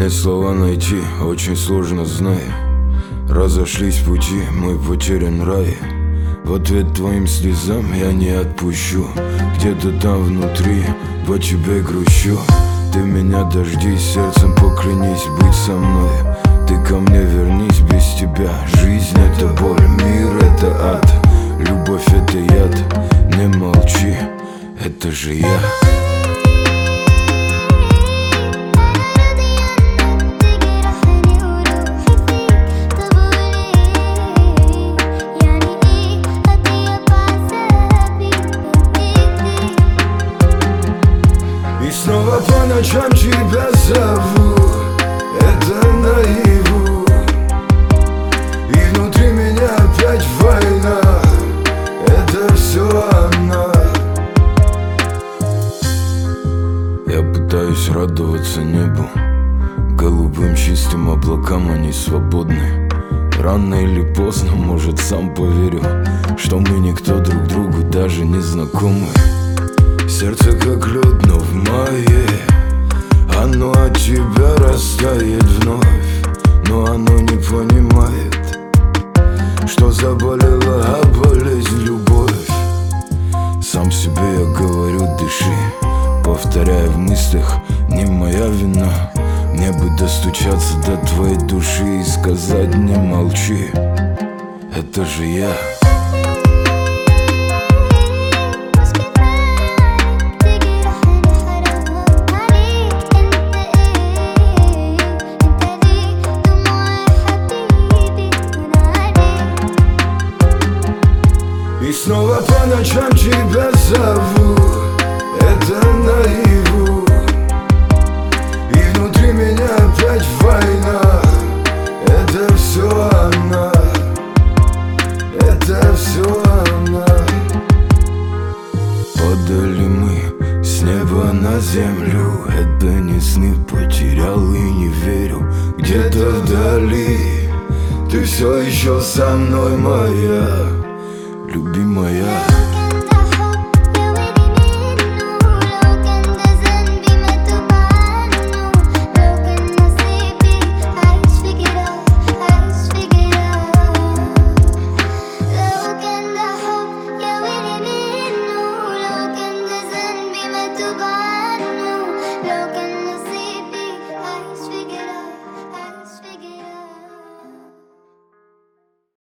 Мне слова найти очень сложно, знаю. Разошлись пути, мой потерян рай. В ответ твоим слезам я не отпущу. Где-то там внутри по тебе грущу. Ты меня дождись, сердцем поклянись быть со мной. Ты ко мне вернись, без тебя жизнь — это боль, мир — это ад, любовь — это яд. Не молчи, это же я. И снова по ночам тебя зову, это наяву. И внутри меня опять война, это все она. Я пытаюсь радоваться небу, голубым чистым облакам, они свободны. Рано или поздно, может, сам поверю, что мы никто друг другу даже не знакомы. Сердце как лед, но в мае оно от тебя растает вновь. Но оно не понимает, что заболела, а болезнь — любовь. Сам себе я говорю: дыши, повторяя в мыслях: не моя вина. Мне бы достучаться до твоей души и сказать: не молчи, это же я. И снова по ночам тебя зову, это наяву. И внутри меня опять война, это все она, это все она. Падали мы с неба на землю, это не сны, потерял и не верю. Где-то вдали ты все еще со мной, моя любимая.